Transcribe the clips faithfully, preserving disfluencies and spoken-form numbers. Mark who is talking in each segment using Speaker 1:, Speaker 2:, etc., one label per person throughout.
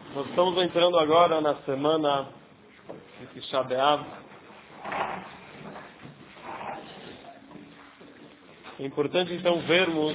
Speaker 1: Nós estamos entrando agora na semana de Tisha B'Av. É importante então vermos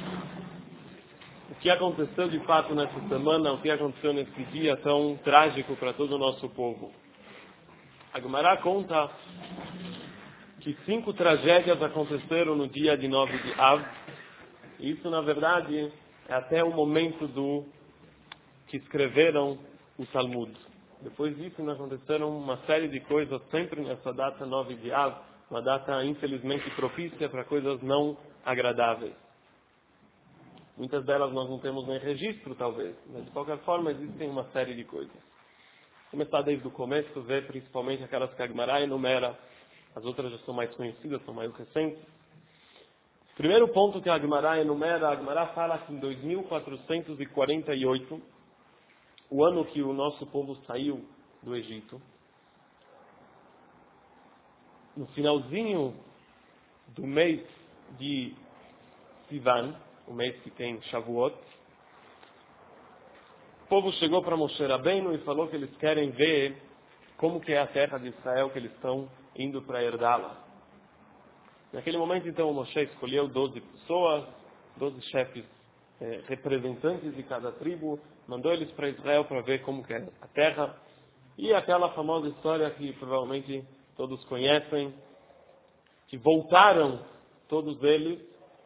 Speaker 1: o que aconteceu de fato nessa semana, o que aconteceu nesse dia tão trágico para todo o nosso povo. A Gemara conta que cinco tragédias aconteceram no dia de nove de Av. E isso, na verdade, é até o momento do que escreveram o Talmud. Depois disso, ainda aconteceram uma série de coisas, sempre nessa data nove de Av, uma data, infelizmente, propícia para coisas não agradáveis. Muitas delas nós não temos nem registro, talvez, mas de qualquer forma existem uma série de coisas. Começar desde o começo, ver principalmente aquelas que a Gemara enumera, as outras já são mais conhecidas, são mais recentes. O primeiro ponto que a Gemara enumera, a Gemara fala que em dois mil quatrocentos e quarenta e oito, o ano que o nosso povo saiu do Egito, no finalzinho do mês de Sivan, o mês que tem Shavuot, o povo chegou para Moshe Rabbeinu e falou que eles querem ver como que é a terra de Israel, que eles estão indo para herdá-la. Naquele momento, então, o Moshe escolheu doze pessoas, doze chefes eh, representantes de cada tribo, mandou eles para Israel para ver como que é a terra. E aquela famosa história que provavelmente todos conhecem, que voltaram todos eles.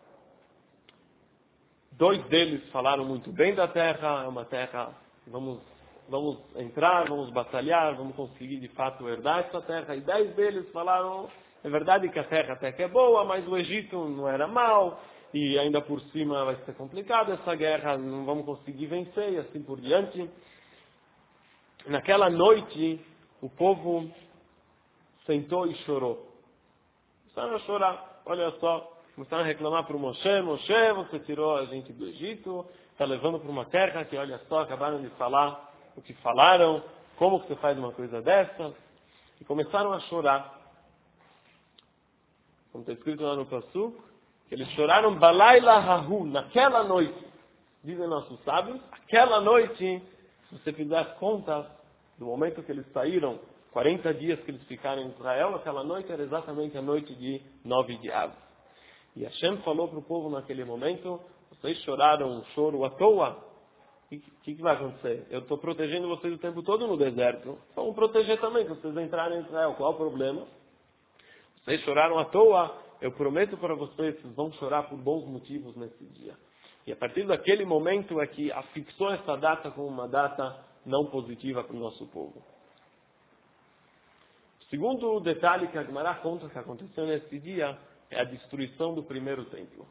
Speaker 1: Dois deles falaram muito bem da terra, é uma terra, vamos, vamos entrar, vamos batalhar, vamos conseguir de fato herdar essa terra. E dez deles falaram, é verdade que a terra até que é boa, mas o Egito não era mau, e ainda por cima vai ser complicado essa guerra, não vamos conseguir vencer, e assim por diante. Naquela noite, o povo sentou e chorou. Começaram a chorar, olha só, começaram a reclamar para o Moshe: Moshe, você tirou a gente do Egito, está levando para uma terra que, olha só, acabaram de falar o que falaram, como que você faz uma coisa dessa? E começaram a chorar. Como está escrito lá no Pasuk, que eles choraram Balayla Hahu, naquela noite. Dizem nossos sábios, aquela noite, se você fizer as contas do momento que eles saíram, quarenta dias que eles ficaram em Israel, aquela noite era exatamente a noite de nove de Av. E Hashem falou para o povo naquele momento: vocês choraram um choro à toa. O que, que, que vai acontecer? Eu estou protegendo vocês o tempo todo no deserto. Vamos proteger também, se vocês entrarem em Israel. Qual o problema? Vocês choraram à toa, eu prometo para vocês que vocês vão chorar por bons motivos nesse dia. E a partir daquele momento é que afixou essa data como uma data não positiva para o nosso povo. O segundo detalhe que a Gemara conta que aconteceu nesse dia é a destruição do primeiro templo.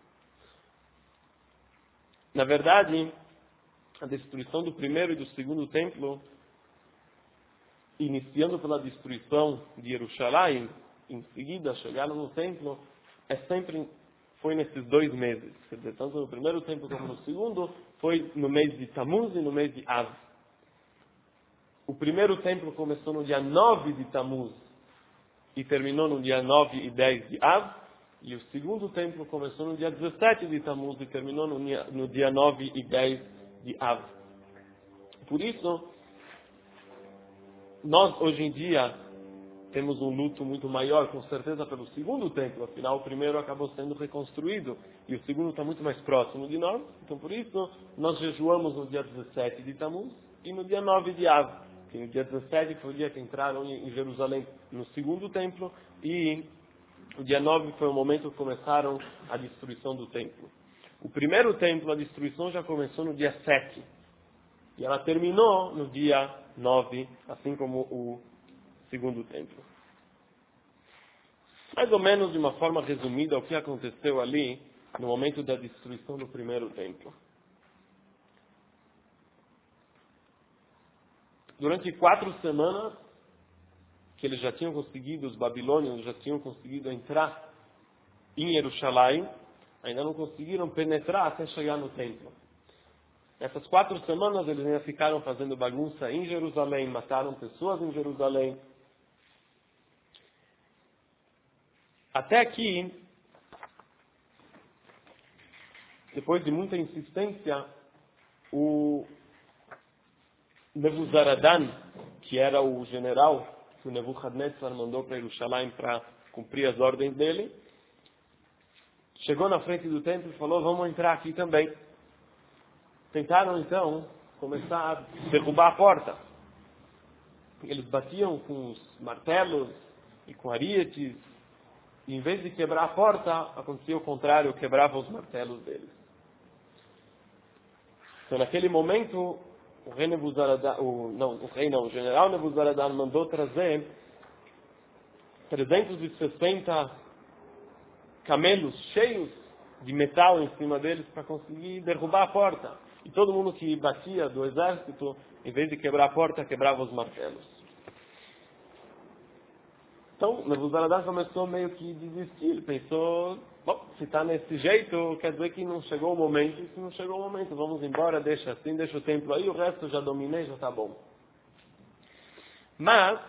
Speaker 1: Na verdade, a destruição do primeiro e do segundo templo, iniciando pela destruição de Jerusalém, em seguida chegaram no templo, é sempre, foi nesses dois meses. Quer dizer, tanto no primeiro templo como no segundo, foi no mês de Tammuz e no mês de Av. O primeiro templo começou no dia nove de Tammuz e terminou no dia nove e dez de Av. E o segundo templo começou no dia dezessete de Tammuz e terminou no dia, no dia nove e dez de Av. Por isso, nós hoje em dia temos um luto muito maior, com certeza, pelo segundo templo. Afinal, o primeiro acabou sendo reconstruído e o segundo está muito mais próximo de nós. Então, por isso, nós jejuamos no dia dezessete de Tammuz e no dia nove de Av. Que no dia dezessete foi o dia que entraram em Jerusalém no segundo templo e o dia nove foi o momento que começaram a destruição do templo. O primeiro templo, a destruição já começou no dia sete. E ela terminou no dia nove, assim como o segundo templo. Mais ou menos de uma forma resumida, o que aconteceu ali no momento da destruição do primeiro templo. Durante quatro semanas, que eles já tinham conseguido, os babilônios já tinham conseguido entrar em Jerusalém, ainda não conseguiram penetrar até chegar no templo. Nessas quatro semanas eles ainda ficaram fazendo bagunça em Jerusalém, mataram pessoas em Jerusalém. Até que, depois de muita insistência, o Nebuzaradan, que era o general que o Nebuchadnezzar mandou para Jerusalém para cumprir as ordens dele, chegou na frente do templo e falou, vamos entrar aqui também. Tentaram então começar a derrubar a porta. Eles batiam com os martelos e com arietes, e em vez de quebrar a porta, acontecia o contrário, quebravam os martelos deles. Então naquele momento, o rei Nebuzaradan, o, não, o rei não, o general Nebuzaradan mandou trazer trezentos e sessenta camelos cheios de metal em cima deles para conseguir derrubar a porta. E todo mundo que batia do exército, em vez de quebrar a porta, quebrava os martelos. Então, Nebuzaradan começou meio que a desistir. Ele pensou, bom, se está nesse jeito, quer dizer que não chegou o momento. E se não chegou o momento, vamos embora, deixa assim, deixa o templo aí, o resto eu já dominei, já está bom. Mas,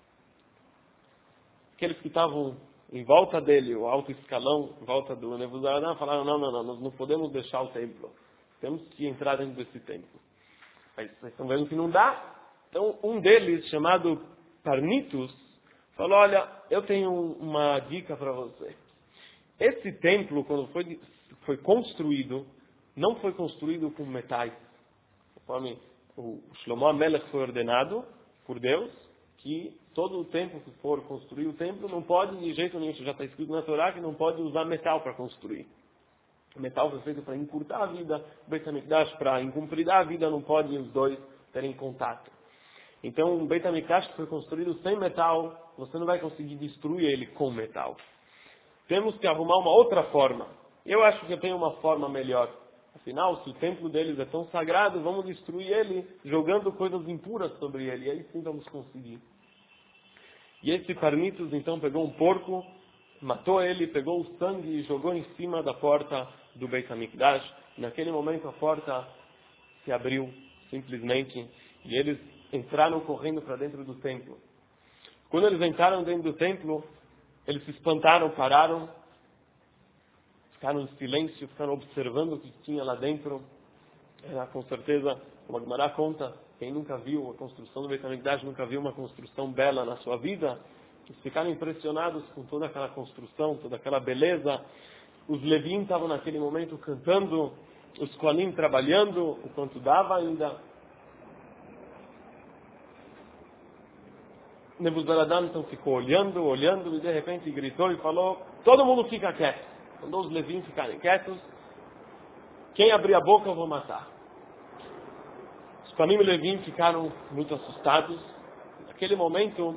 Speaker 1: aqueles que estavam em volta dele, o alto escalão, em volta do Nebuzaradan, falaram, não, não, não, nós não podemos deixar o templo. Temos que entrar dentro desse templo. Mas vocês estão vendo que não dá? Então, um deles, chamado Parnitus, falou, olha, eu tenho uma dica para você. Esse templo, quando foi, foi construído, não foi construído com metais. Conforme o Shlomo HaMelech foi ordenado por Deus, que todo o tempo que for construir o templo, não pode, de jeito nenhum, já está escrito na Torá, que não pode usar metal para construir. O metal foi feito para encurtar a vida, o Beit HaMikdash para encumpridar a vida, não pode os dois terem contato. Então, um Beit HaMikdash que foi construído sem metal, você não vai conseguir destruir ele com metal. Temos que arrumar uma outra forma. Eu acho que eu tenho uma forma melhor. Afinal, se o templo deles é tão sagrado, vamos destruir ele jogando coisas impuras sobre ele. E aí sim vamos conseguir. E esse Parnitus então pegou um porco, matou ele, pegou o sangue e jogou em cima da porta do Beit HaMikdash. Naquele momento a porta se abriu simplesmente e eles entraram correndo para dentro do templo. Quando eles entraram dentro do templo, eles se espantaram, pararam, ficaram em silêncio, ficaram observando o que tinha lá dentro. Era com certeza, como a Gemara conta, quem nunca viu a construção do Beit HaMikdash, nunca viu uma construção bela na sua vida, eles ficaram impressionados com toda aquela construção, toda aquela beleza. Os Levim estavam naquele momento cantando, os Kohanim trabalhando, enquanto dava ainda. Nebuzaradan então ficou olhando, olhando, e de repente gritou e falou, todo mundo fica quieto. Quando os Levim ficarem quietos, quem abrir a boca eu vou matar. Os Kohanim e Levim ficaram muito assustados. Naquele momento,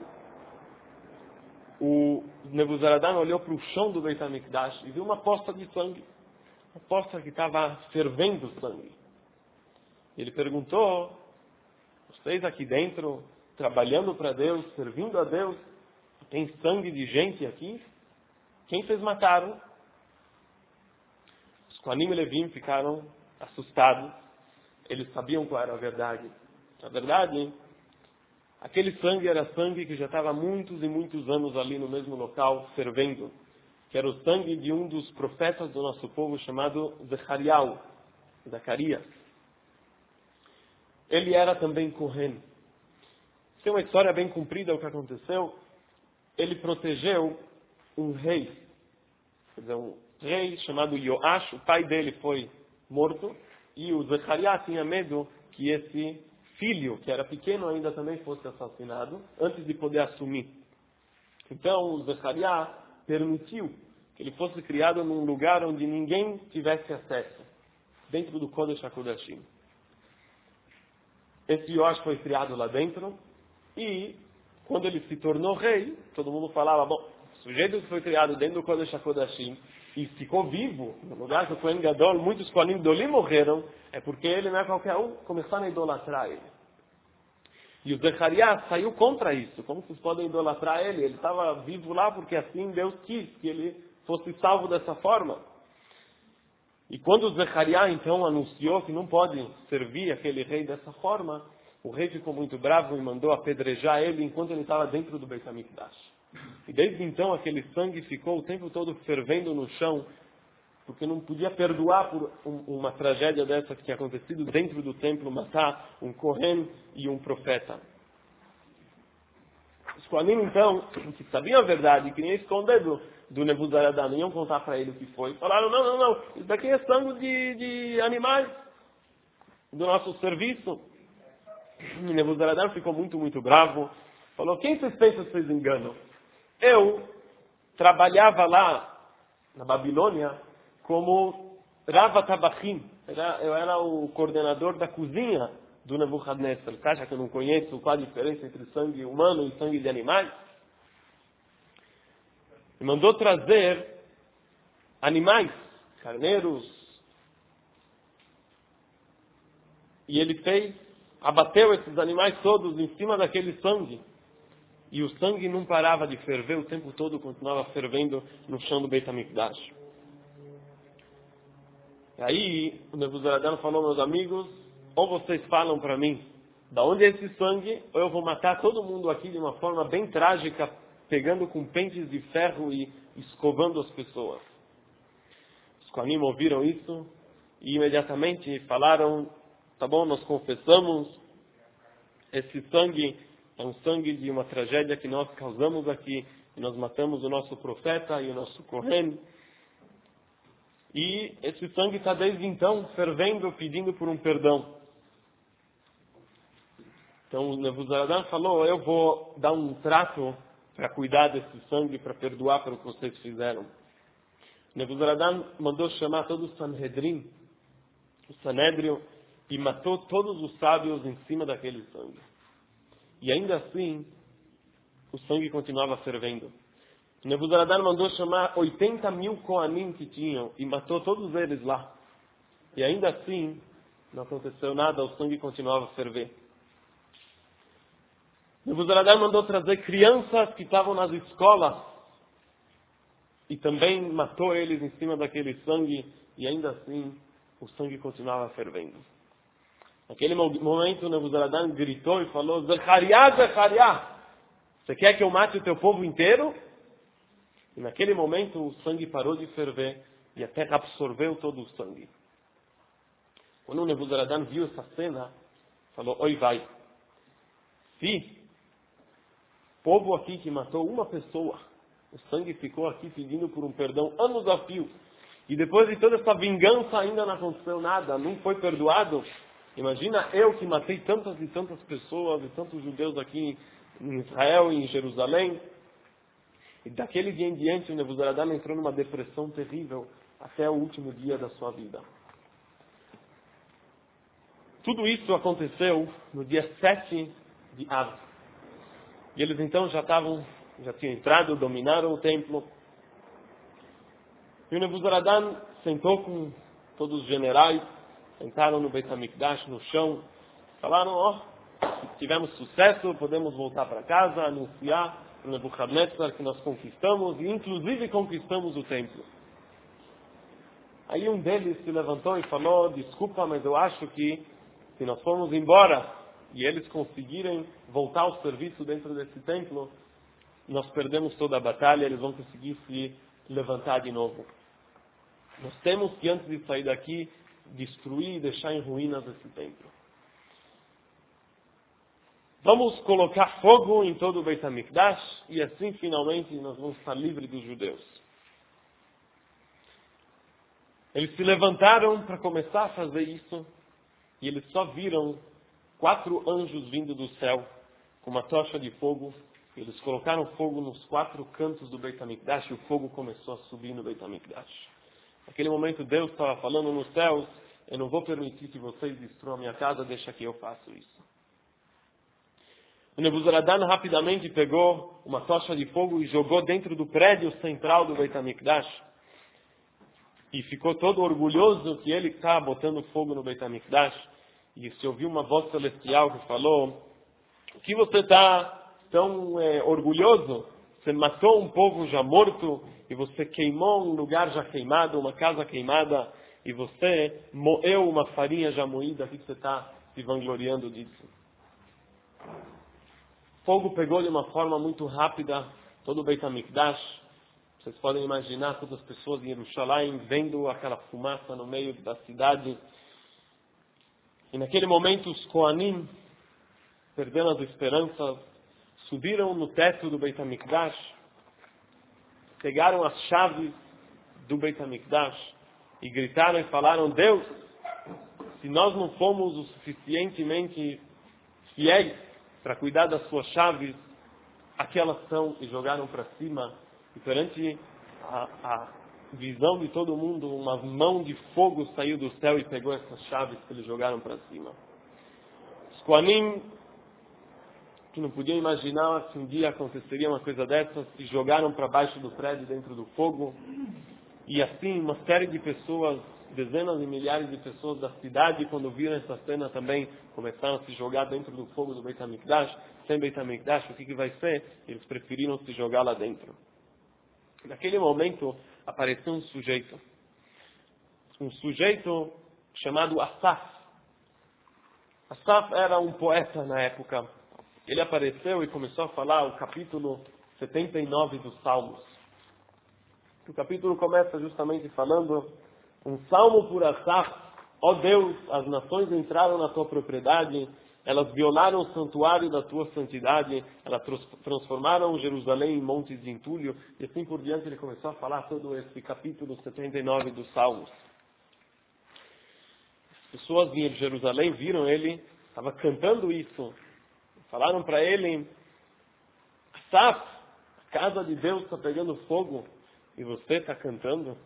Speaker 1: o Nebuzaradan olhou para o chão do Beit HaMikdash e viu uma poça de sangue. Uma poça que estava fervendo sangue. Ele perguntou, vocês aqui dentro, trabalhando para Deus, servindo a Deus, tem sangue de gente aqui? Quem vocês mataram? Os Kohanim e Levim ficaram assustados. Eles sabiam qual era a verdade. A verdade, aquele sangue era sangue que já estava há muitos e muitos anos ali no mesmo local, fervendo. Que era o sangue de um dos profetas do nosso povo, chamado Zechariah, Zacarias. Ele era também Kohen. Tem uma história bem comprida o que aconteceu. Ele protegeu um rei. Quer dizer, um rei chamado Yoash, o pai dele foi morto. E o Zechariah tinha medo que esse filho, que era pequeno ainda, também fosse assassinado, antes de poder assumir. Então o Zechariah permitiu que ele fosse criado num lugar onde ninguém tivesse acesso, dentro do Kodesh HaKodashim. Esse Yoash foi criado lá dentro, e quando ele se tornou rei, todo mundo falava, bom, o sujeito que foi criado dentro do Kodesh HaKodashim e ficou vivo, no lugar que o Kohen Gadol, muitos Kohanim Dolim morreram, é porque ele não é qualquer um, começaram a idolatrar ele. E o Zechariah saiu contra isso. Como vocês podem idolatrar ele? Ele estava vivo lá porque assim Deus quis que ele fosse salvo dessa forma. E quando o Zechariah então anunciou que não pode servir aquele rei dessa forma, o rei ficou muito bravo e mandou apedrejar ele enquanto ele estava dentro do Beit HaMikdash. E desde então aquele sangue ficou o tempo todo fervendo no chão, porque não podia perdoar por um, uma tragédia dessa que tinha acontecido dentro do templo, matar um Kohen e um profeta. Os Kohanim, então, que sabiam a verdade, queriam esconder do, do Nebuzaradan, não iam contar para ele o que foi. Falaram, não, não, não, isso daqui é sangue de, de animais do nosso serviço. E Nebuzaradan ficou muito, muito bravo. Falou, quem vocês pensam que vocês enganam? Eu trabalhava lá, na Babilônia, como Rav Tabachim. Era, eu era o coordenador da cozinha do Nebuchadnezzar. Você acha que eu não conheço qual a diferença entre sangue humano e sangue de animais? E mandou trazer animais, carneiros. E ele fez, abateu esses animais todos em cima daquele sangue. E o sangue não parava de ferver, o tempo todo continuava fervendo no chão do Beit HaMikdash. E aí o Nebuzaradan falou, meus amigos, ou vocês falam para mim da onde é esse sangue, ou eu vou matar todo mundo aqui de uma forma bem trágica, pegando com pentes de ferro e escovando as pessoas. Os Kohanim ouviram isso e imediatamente falaram, tá bom, nós confessamos, esse sangue é um sangue de uma tragédia que nós causamos aqui, e nós matamos o nosso profeta e o nosso Kohen. E esse sangue está desde então fervendo, pedindo por um perdão. Então o Nebuzaradan falou, eu vou dar um trato para cuidar desse sangue, para perdoar pelo que vocês fizeram. O Nebuzaradan mandou chamar todo o Sanhedrin, o Sanedrio, e matou todos os sábios em cima daquele sangue. E ainda assim, o sangue continuava fervendo. Nebuzaradan mandou chamar oitenta mil Kohanim que tinham e matou todos eles lá. E ainda assim, não aconteceu nada, o sangue continuava a ferver. Nebuzaradan mandou trazer crianças que estavam nas escolas e também matou eles em cima daquele sangue e ainda assim, o sangue continuava fervendo. Naquele momento, Nebuzaradan gritou e falou, Zechariah, Zechariah, você quer que eu mate o teu povo inteiro? E naquele momento, o sangue parou de ferver e a terra absorveu todo o sangue. Quando o Nebuzaradan viu essa cena, falou, oi vai, se o povo aqui que matou uma pessoa, o sangue ficou aqui pedindo por um perdão anos a fio, e depois de toda essa vingança ainda não aconteceu nada, não foi perdoado. Imagina eu que matei tantas e tantas pessoas e tantos judeus aqui em Israel e em Jerusalém. E daquele dia em diante o Nebuzaradan entrou numa depressão terrível até o último dia da sua vida. Tudo isso aconteceu no dia sete de Av. E eles então já estavam, já tinham entrado, dominaram o templo. E o Nebuzaradan sentou com todos os generais, sentaram no Beit HaMikdash, no chão, falaram, ó, oh, tivemos sucesso, podemos voltar para casa, anunciar para o Nebuchadnezzar que nós conquistamos, e inclusive conquistamos o templo. Aí um deles se levantou e falou, desculpa, mas eu acho que se nós formos embora e eles conseguirem voltar ao serviço dentro desse templo, nós perdemos toda a batalha, eles vão conseguir se levantar de novo. Nós temos que, antes de sair daqui, destruir e deixar em ruínas esse templo. Vamos colocar fogo em todo o Beit HaMikdash e assim finalmente nós vamos estar livres dos judeus. Eles se levantaram para começar a fazer isso e eles só viram quatro anjos vindo do céu com uma tocha de fogo. Eles colocaram fogo nos quatro cantos do Beit HaMikdash e o fogo começou a subir no Beit HaMikdash. Naquele momento Deus estava falando nos céus, eu não vou permitir que vocês destruam a minha casa, deixa que eu faço isso. O Nebuzaradan rapidamente pegou uma tocha de fogo e jogou dentro do prédio central do Beit HaMikdash. E ficou todo orgulhoso que ele está botando fogo no Beit HaMikdash. E se ouviu uma voz celestial que falou, o que você está tão é, orgulhoso? Você matou um povo já morto e você queimou um lugar já queimado, uma casa queimada, e você moeu uma farinha já moída, que você está se vangloriando disso. Fogo pegou de uma forma muito rápida todo o Beit HaMikdash, Vocês podem imaginar todas as pessoas em Jerusalém vendo aquela fumaça no meio da cidade. E naquele momento os Kohanim, perdendo as esperanças, subiram no teto do Beit HaMikdash, pegaram as chaves do Beit HaMikdash e gritaram e falaram: Deus, se nós não fomos o suficientemente fiéis para cuidar das suas chaves, aqui elas são, e jogaram para cima. E perante a, a visão de todo mundo, uma mão de fogo saiu do céu e pegou essas chaves que eles jogaram para cima. Os Kohanim, que não podiam imaginar que um dia aconteceria uma coisa dessas, se jogaram para baixo do prédio dentro do fogo. E assim, uma série de pessoas, dezenas de milhares de pessoas da cidade, quando viram essa cena também, começaram a se jogar dentro do fogo do Beit HaMikdash. Sem Beit HaMikdash, o que, que vai ser? Eles preferiram se jogar lá dentro. Naquele momento, apareceu um sujeito. Um sujeito chamado Asaf. Asaf era um poeta na época. Ele apareceu e começou a falar o capítulo setenta e nove dos Salmos. O capítulo começa justamente falando um salmo por Asaf: ó Deus, as nações entraram na tua propriedade, elas violaram o santuário da tua santidade, elas transformaram Jerusalém em montes de entulho, e assim por diante. Ele começou a falar todo esse capítulo setenta e nove dos Salmos. As pessoas em Jerusalém viram ele, estava cantando isso, falaram para ele: Asaf, a casa de Deus está pegando fogo e você está cantando?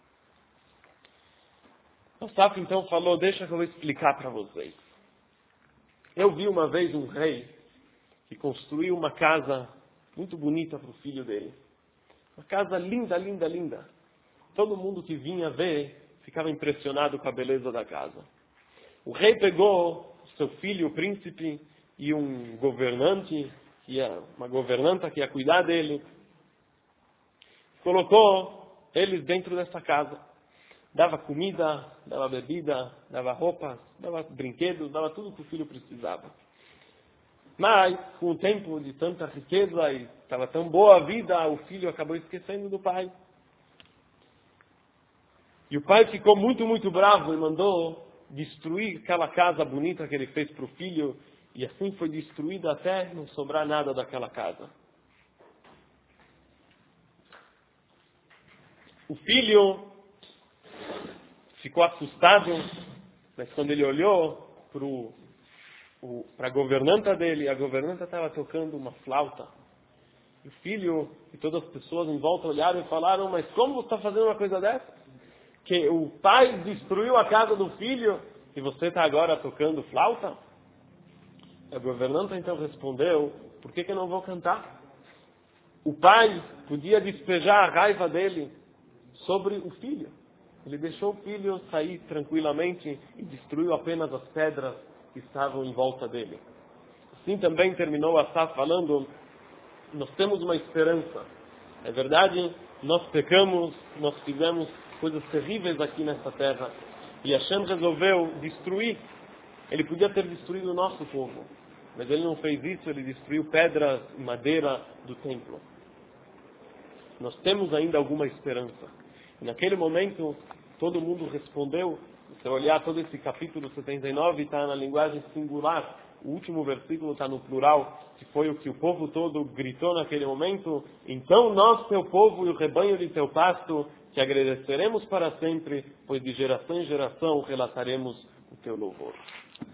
Speaker 1: Asaf então falou: deixa que eu vou explicar para vocês. Eu vi uma vez um rei que construiu uma casa muito bonita para o filho dele. Uma casa linda, linda, linda. Todo mundo que vinha ver ficava impressionado com a beleza da casa. O rei pegou o seu filho, o príncipe, e um governante, que ia, uma governanta que ia cuidar dele, colocou eles dentro dessa casa. Dava comida, dava bebida, dava roupas, dava brinquedos, dava tudo que o filho precisava. Mas, com o tempo de tanta riqueza e estava tão boa a vida, o filho acabou esquecendo do pai. E o pai ficou muito, muito bravo e mandou destruir aquela casa bonita que ele fez para o filho. E assim foi destruída até não sobrar nada daquela casa. O filho ficou assustado, mas quando ele olhou para a governanta dele, a governanta estava tocando uma flauta. O filho e todas as pessoas em volta olharam e falaram: mas como você está fazendo uma coisa dessa? Que o pai destruiu a casa do filho e você está agora tocando flauta? A governanta então respondeu: por que que eu não vou cantar? O pai podia despejar a raiva dele sobre o filho. Ele deixou o filho sair tranquilamente e destruiu apenas as pedras que estavam em volta dele. Assim também terminou Asaf falando: nós temos uma esperança. É verdade, nós pecamos, nós fizemos coisas terríveis aqui nessa terra. E Hashem resolveu destruir. Ele podia ter destruído o nosso povo, mas ele não fez isso. Ele destruiu pedras e madeira do templo. Nós temos ainda alguma esperança. E naquele momento, todo mundo respondeu. Se olhar todo esse capítulo setenta e nove, está na linguagem singular. O último versículo está no plural, que foi o que o povo todo gritou naquele momento. Então nós, teu povo e o rebanho de teu pasto, te agradeceremos para sempre, pois de geração em geração relataremos o teu louvor.